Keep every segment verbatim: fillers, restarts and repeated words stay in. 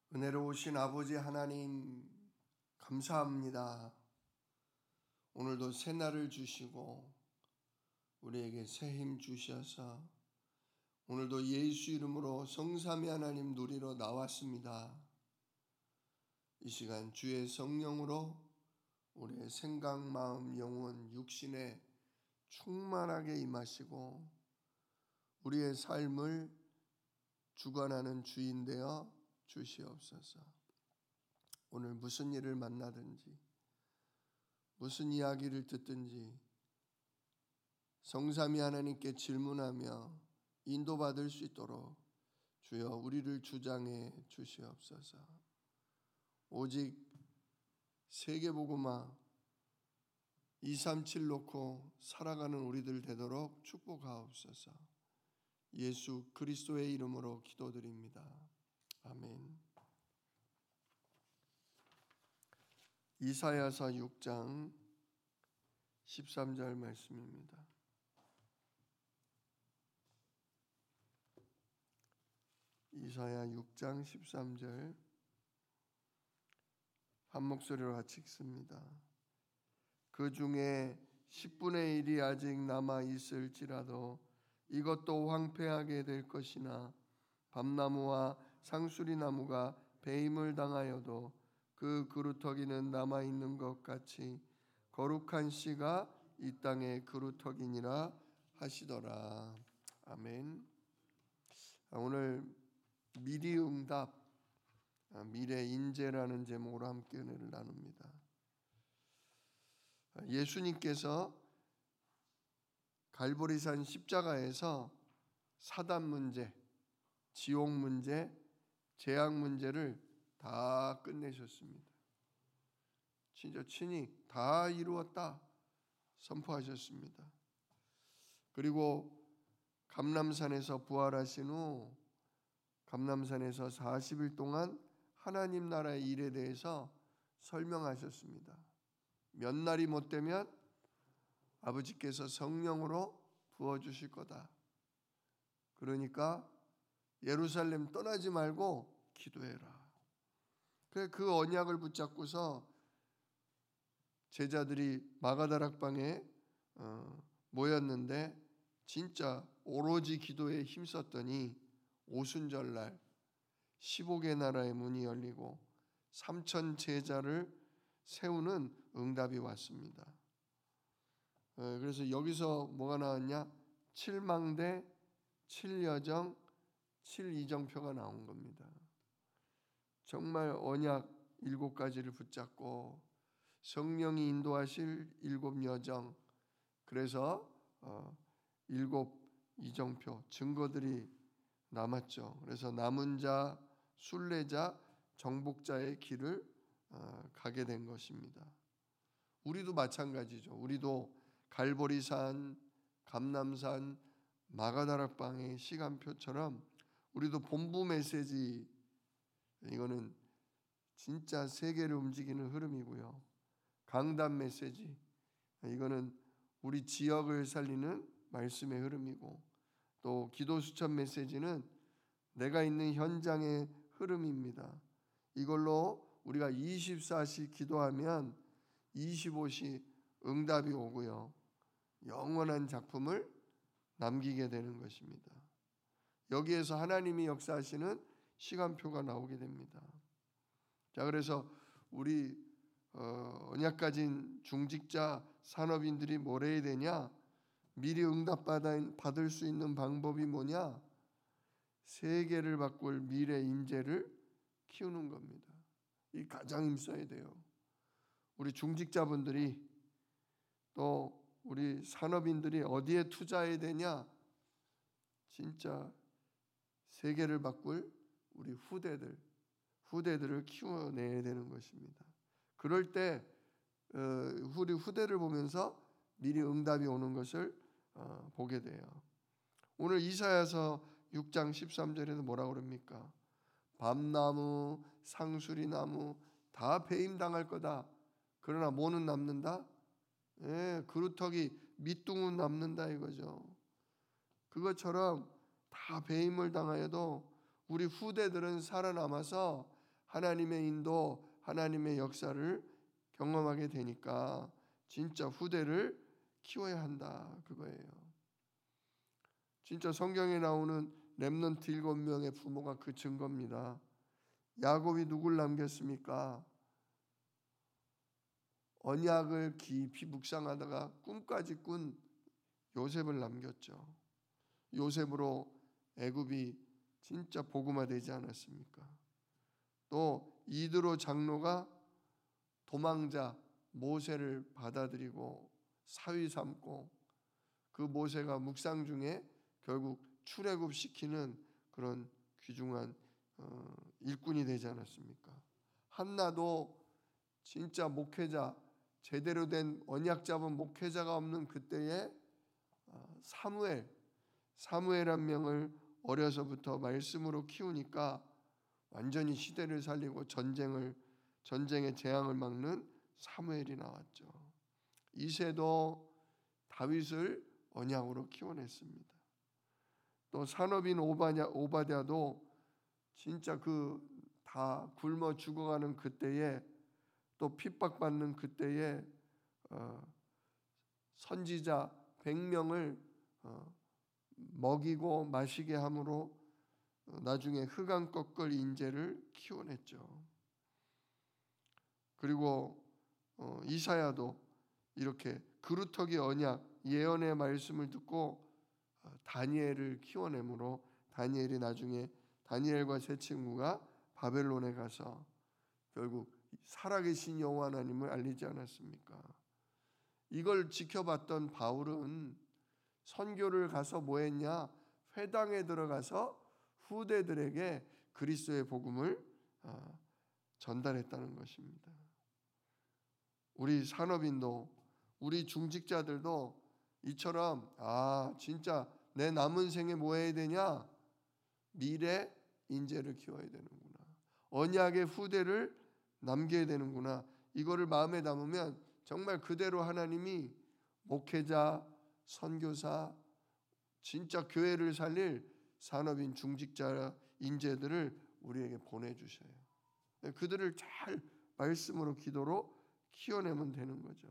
은혜로우신 아버지 하나님 감사합니다. 오늘도 새날을 주시고 우리에게 새 힘 주셔서 오늘도 예수 이름으로 성삼위 하나님 누리러 나왔습니다. 이 시간 주의 성령으로 우리의 생각, 마음, 영혼, 육신에 충만하게 임하시고 우리의 삶을 주관하는 주인 되어 주시옵소서. 오늘 무슨 일을 만나든지 무슨 이야기를 듣든지 성삼위 하나님께 질문하며 인도받을 수 있도록 주여 우리를 주장해 주시옵소서. 오직 세계복음화 이삼칠 놓고 살아가는 우리들 되도록 축복하옵소서. 예수 그리스도의 이름으로 기도드립니다. 아멘. 이사야서 육 장 십삼 절 말씀입니다. 이사야 육 장 십삼 절 한 목소리로 같이 읽습니다. 그 중에 십분의 일이 아직 남아 있을지라도 이것도 황폐하게 될 것이나 밤나무와 상수리나무가 배임을 당하여도 그 그루터기는 남아있는 것 같이 거룩한 씨가 이 땅의 그루터기니라 하시더라. 아멘. 오늘 미리응답, 미래인재라는 제목으로 함께 은혜를 나눕니다. 예수님께서 갈보리산 십자가에서 사단 문제, 지옥 문제, 재앙 문제를 다 끝내셨습니다. 진짜 친히 다 이루었다 선포하셨습니다. 그리고 감람산에서 부활하신 후 감람산에서 사십 일 동안 하나님 나라의 일에 대해서 설명하셨습니다. 몇 날이 못 되면 아버지께서 성령으로 부어주실 거다. 그러니까 예루살렘 떠나지 말고 기도해라. 그 언약을 붙잡고서 제자들이 마가다락방에 모였는데 진짜 오로지 기도에 힘썼더니 오순절날 십오 개 나라의 문이 열리고 삼천 제자를 세우는 응답이 왔습니다. 그래서 여기서 뭐가 나왔냐? 칠망대, 칠여정, 칠이정표가 나온 겁니다. 정말 언약 일곱 가지를 붙잡고 성령이 인도하실 일곱 여정, 그래서 어, 일곱 이정표 증거들이 남았죠. 그래서 남은 자, 순례자, 정복자의 길을 어, 가게 된 것입니다. 우리도 마찬가지죠. 우리도 갈보리산, 감람산, 마가다락방의 시간표처럼 우리도 본부 메시지, 이거는 진짜 세계를 움직이는 흐름이고요. 강단 메시지, 이거는 우리 지역을 살리는 말씀의 흐름이고, 또 기도 수천 메시지는 내가 있는 현장의 흐름입니다. 이걸로 우리가 이십사 시 기도하면 이십오 시 응답이 오고요. 영원한 작품을 남기게 되는 것입니다. 여기에서 하나님이 역사하시는 시간표가 나오게 됩니다. 자, 그래서 우리 어, 언약 가진 중직자 산업인들이 뭘 해야 되냐? 미리 응답받을 수 있는 방법이 뭐냐? 세계를 바꿀 미래 인재를 키우는 겁니다. 이 가장 힘써야 돼요. 우리 중직자분들이 또 우리 산업인들이 어디에 투자해야 되냐? 진짜 세계를 바꿀 우리 후대들, 후대들을 키워내야 되는 것입니다. 그럴 때 우리 후대를 보면서 미리 응답이 오는 것을 보게 돼요. 오늘 이사야서 육 장 십삼 절에도 뭐라고 그럽니까? 밤나무, 상수리나무 다 배임당할 거다. 그러나 뭐는 남는다? 예, 그루터기 밑둥은 남는다 이거죠. 그것처럼 다 배임을 당하여도 우리 후대들은 살아남아서 하나님의 인도, 하나님의 역사를 경험하게 되니까 진짜 후대를 키워야 한다 그거예요. 진짜 성경에 나오는 렘넌트 일곱 명의 부모가 그 증거입니다. 야곱이 누굴 남겼습니까? 언약을 깊이 묵상하다가 꿈까지 꾼 요셉을 남겼죠. 요셉으로 애굽이 진짜 복음화되지 않았습니까? 또 이드로 장로가 도망자 모세를 받아들이고 사위 삼고 그 모세가 묵상 중에 결국 출애굽시키는 그런 귀중한 어, 일꾼이 되지 않았습니까? 한나도 진짜 목회자, 제대로 된 언약 잡은 목회자가 없는 그때에 사무엘, 사무엘 한 명을 어려서부터 말씀으로 키우니까 완전히 시대를 살리고 전쟁을 전쟁의 재앙을 막는 사무엘이 나왔죠. 이새도 다윗을 언약으로 키워냈습니다. 또 산업인 오바냐, 오바댜도 진짜 그 다 굶어 죽어가는 그때에 또 핍박받는 그때에 어, 선지자 백 명을 어, 먹이고 마시게 함으로 어, 나중에 흑암 꺾을 인재를 키워냈죠. 그리고 어, 이사야도 이렇게 그루터기 언약 예언의 말씀을 듣고 어, 다니엘을 키워내므로 다니엘이 나중에 다니엘과 세 친구가 바벨론에 가서 결국 살아계신 여호와 하나님을 알리지 않았습니까? 이걸 지켜봤던 바울은 선교를 가서 뭐 했냐? 회당에 들어가서 후대들에게 그리스도의 복음을 전달했다는 것입니다. 우리 산업인도 우리 중직자들도 이처럼 아 진짜 내 남은 생에 뭐 해야 되냐? 미래 인재를 키워야 되는구나. 언약의 후대를 남겨야 되는구나. 이거를 마음에 담으면 정말 그대로 하나님이 목회자, 선교사, 진짜 교회를 살릴 산업인 중직자 인재들을 우리에게 보내주셔요. 그들을 잘 말씀으로 기도로 키워내면 되는 거죠.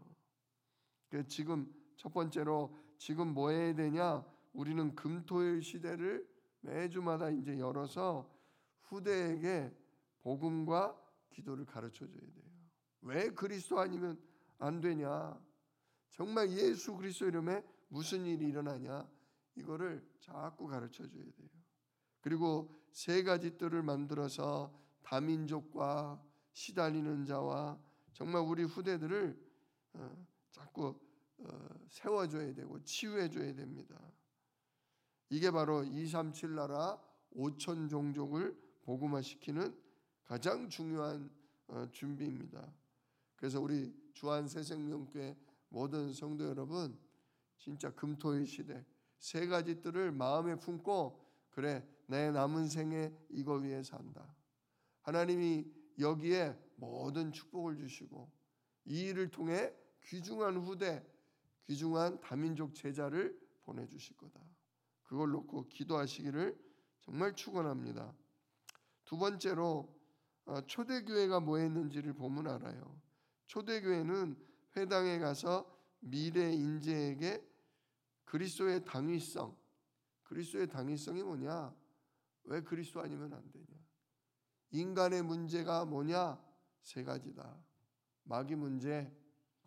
지금 첫 번째로 지금 뭐 해야 되냐? 우리는 금토일 시대를 매주마다 이제 열어서 후대에게 복음과 기도를 가르쳐 줘야 돼요. 왜 그리스도 아니면 안 되냐? 정말 예수 그리스도 이름에 무슨 일이 일어나냐? 이거를 자꾸 가르쳐 줘야 돼요. 그리고 세 가지 뜰을 만들어서 다민족과 시달리는 자와 정말 우리 후대들을 어, 자꾸 어, 세워줘야 되고 치유해줘야 됩니다. 이게 바로 이백삼십칠 나라 오천 종족을 복음화시키는 가장 중요한 어, 준비입니다. 그래서 우리 주안새생명교회 모든 성도 여러분 진짜 금토일 시대 세 가지 뜰을 마음에 품고 그래 내 남은 생에 이거 위해 산다. 하나님이 여기에 모든 축복을 주시고 이 일을 통해 귀중한 후대, 귀중한 다민족 제자를 보내주실 거다. 그걸 놓고 기도하시기를 정말 축원합니다. 두 번째로 초대교회가 뭐 했는지를 보면 알아요. 초대교회는 회당에 가서 미래 인재에게 그리스도의 당위성, 그리스도의 당위성이 뭐냐? 왜 그리스도 아니면 안 되냐? 인간의 문제가 뭐냐? 세 가지다. 마귀 문제,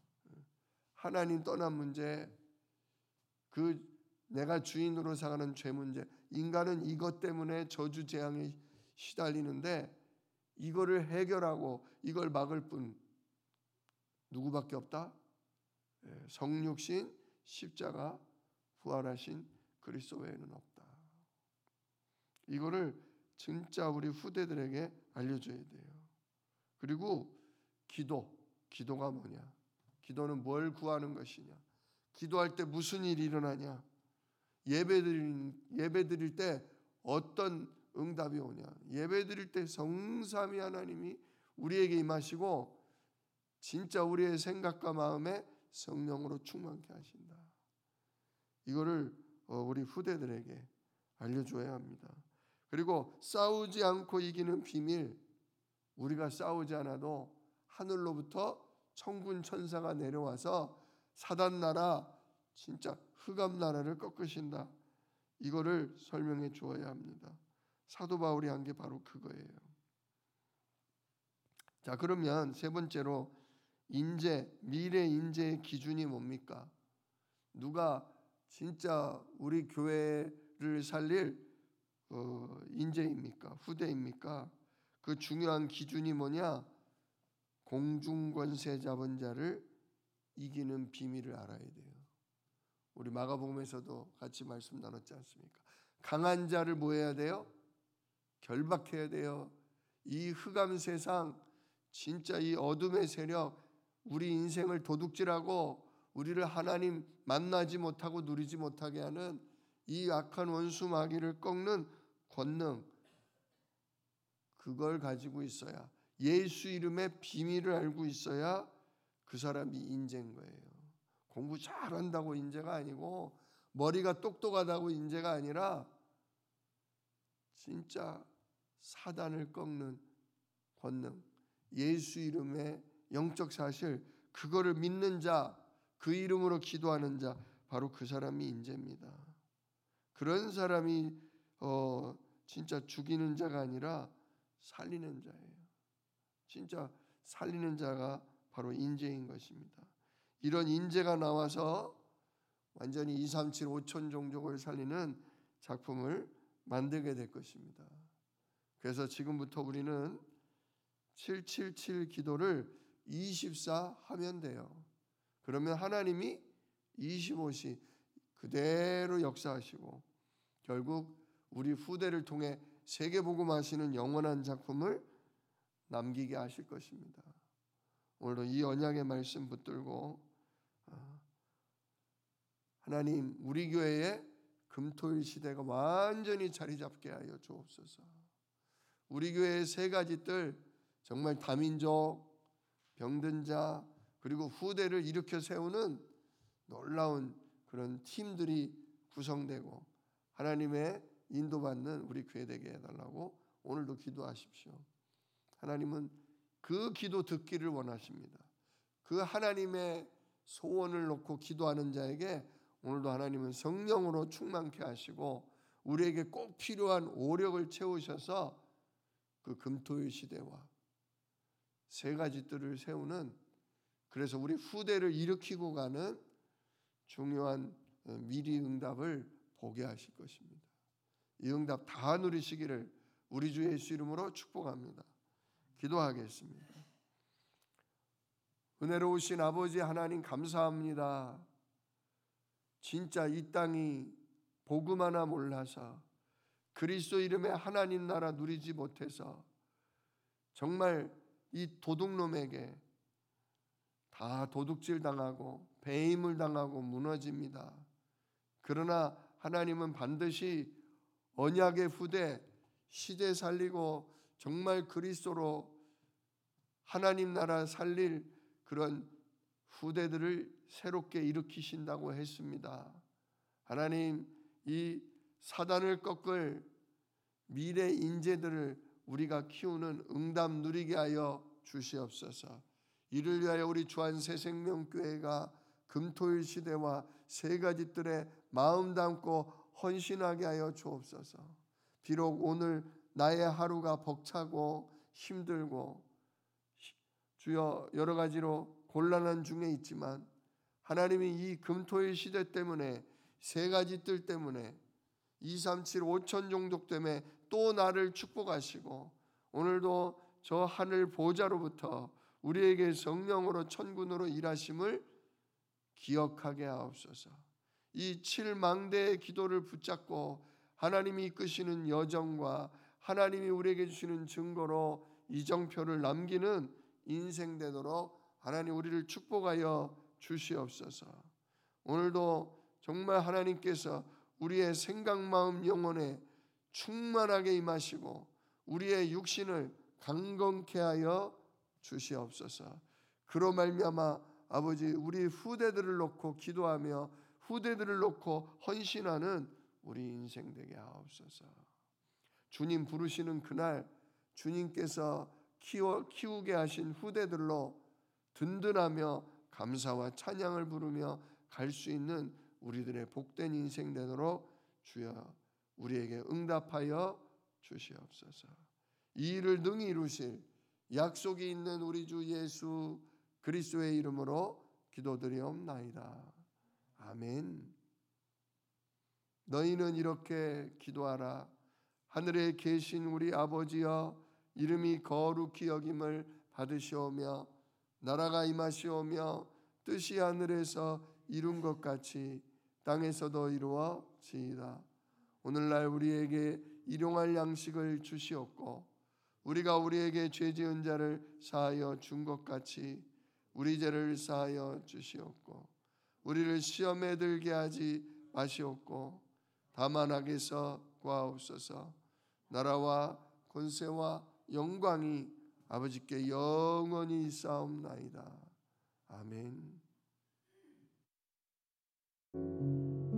하나님 떠난 문제, 그 내가 주인으로 살아가는 죄 문제. 인간은 이것 때문에 저주 재앙에 시달리는데 이거를 해결하고 이걸 막을 뿐 누구밖에 없다? 성육신, 십자가, 부활하신 그리스도 외에는 없다. 이거를 진짜 우리 후대들에게 알려줘야 돼요. 그리고 기도, 기도가 뭐냐? 기도는 뭘 구하는 것이냐? 기도할 때 무슨 일이 일어나냐? 예배드릴 예배드릴 때 어떤 응답이 오냐? 예배드릴 때 성삼위 하나님이 우리에게 임하시고 진짜 우리의 생각과 마음에 성령으로 충만케 하신다. 이거를 우리 후대들에게 알려줘야 합니다. 그리고 싸우지 않고 이기는 비밀, 우리가 싸우지 않아도 하늘로부터 천군 천사가 내려와서 사단 나라, 진짜 흑암 나라를 꺾으신다. 이거를 설명해 주어야 합니다. 사도 바울이 한 게 바로 그거예요. 자, 그러면 세 번째로 인재, 미래 인재의 기준이 뭡니까? 누가 진짜 우리 교회를 살릴 어, 인재입니까? 후대입니까? 그 중요한 기준이 뭐냐? 공중권세 잡은 자를 이기는 비밀을 알아야 돼요. 우리 마가복음에서도 같이 말씀 나눴지 않습니까? 강한 자를 뭐 해야 돼요? 결박해야 돼요. 이 흑암 세상, 진짜 이 어둠의 세력, 우리 인생을 도둑질하고 우리를 하나님 만나지 못하고 누리지 못하게 하는 이 악한 원수 마귀를 꺾는 권능, 그걸 가지고 있어야, 예수 이름의 비밀을 알고 있어야 그 사람이 인재인 거예요. 공부 잘한다고 인재가 아니고, 머리가 똑똑하다고 인재가 아니라 진짜 사단을 꺾는 권능, 예수 이름의 영적 사실, 그거를 믿는 자, 그 이름으로 기도하는 자, 바로 그 사람이 인재입니다. 그런 사람이 어, 진짜 죽이는 자가 아니라 살리는 자예요. 진짜 살리는 자가 바로 인재인 것입니다. 이런 인재가 나와서 완전히 이삼칠 오천 종족을 살리는 작품을 만들게 될 것입니다. 그래서 지금부터 우리는 칠칠칠 기도를 이십사 하면 돼요. 그러면 하나님이 이십오 시 그대로 역사하시고 결국 우리 후대를 통해 세계복음하시는 영원한 작품을 남기게 하실 것입니다. 오늘도 이 언약의 말씀 붙들고 하나님 우리 교회에 금토일 시대가 완전히 자리 잡게 하여 주옵소서. 우리 교회의 세 가지 뜰, 정말 다민족, 병든 자, 그리고 후대를 일으켜 세우는 놀라운 그런 팀들이 구성되고 하나님의 인도받는 우리 교회 되게 해달라고 오늘도 기도하십시오. 하나님은 그 기도 듣기를 원하십니다. 그 하나님의 소원을 놓고 기도하는 자에게 오늘도 하나님은 성령으로 충만케 하시고 우리에게 꼭 필요한 오력을 채우셔서 그 금토일 시대와 세 가지 뜰을 세우는, 그래서 우리 후대를 일으키고 가는 중요한 미리 응답을 보게 하실 것입니다. 이 응답 다 누리시기를 우리 주 예수 이름으로 축복합니다. 기도하겠습니다. 은혜로우신 아버지 하나님 감사합니다. 진짜 이 땅이 복음 하나 몰라서 그리스도 이름의 하나님 나라 누리지 못해서 정말 이 도둑놈에게 다 도둑질 당하고 배임을 당하고 무너집니다. 그러나 하나님은 반드시 언약의 후대, 시대 살리고 정말 그리스도로 하나님 나라 살릴 그런 후대들을 새롭게 일으키신다고 했습니다. 하나님, 이 사단을 꺾을 미래 인재들을 우리가 키우는 응답 누리게 하여 주시옵소서. 이를 위하여 우리 주한새생명교회가 금토일 시대와 세 가지 뜰에 마음 담고 헌신하게 하여 주옵소서. 비록 오늘 나의 하루가 벅차고 힘들고 주여 여러 가지로 곤란한 중에 있지만 하나님이 이 금토일 시대 때문에 세 가지 뜰 때문에 이삼칠 오천 종족 때문에 또 나를 축복하시고 오늘도 저 하늘 보좌로부터 우리에게 성령으로 천군으로 일하심을 기억하게 하옵소서. 이 칠망대의 기도를 붙잡고 하나님이 이끄시는 여정과 하나님이 우리에게 주시는 증거로 이정표를 남기는 인생 되도록 하나님 우리를 축복하여 주시옵소서. 오늘도 정말 하나님께서 우리의 생각, 마음, 영혼에 충만하게 임하시고 우리의 육신을 강건케 하여 주시옵소서. 그로 말미암아 아버지 우리 후대들을 놓고 기도하며 후대들을 놓고 헌신하는 우리 인생 되게 하옵소서. 주님 부르시는 그날 주님께서 키워, 키우게 하신 후대들로 든든하며 감사와 찬양을 부르며 갈 수 있는 우리들의 복된 인생 되도록 주여 우리에게 응답하여 주시옵소서. 이 일을 능히 이루실 약속이 있는 우리 주 예수 그리스도의 이름으로 기도드리옵나이다. 아멘. 너희는 이렇게 기도하라. 하늘에 계신 우리 아버지여, 이름이 거룩히 여김을 받으시오며 나라가 임하시오며 뜻이 하늘에서 이룬 것 같이 땅에서도 이루어지이다. 오늘날 우리에게 일용할 양식을 주시옵고 우리가 우리에게 죄 지은 자를 사하여 준 것 같이 우리 죄를 사하여 주시옵고 우리를 시험에 들게 하지 마시옵고 다만 악에서 구하옵소서. 나라와 권세와 영광이 아버지께 영원히 있사옵나이다. 아멘.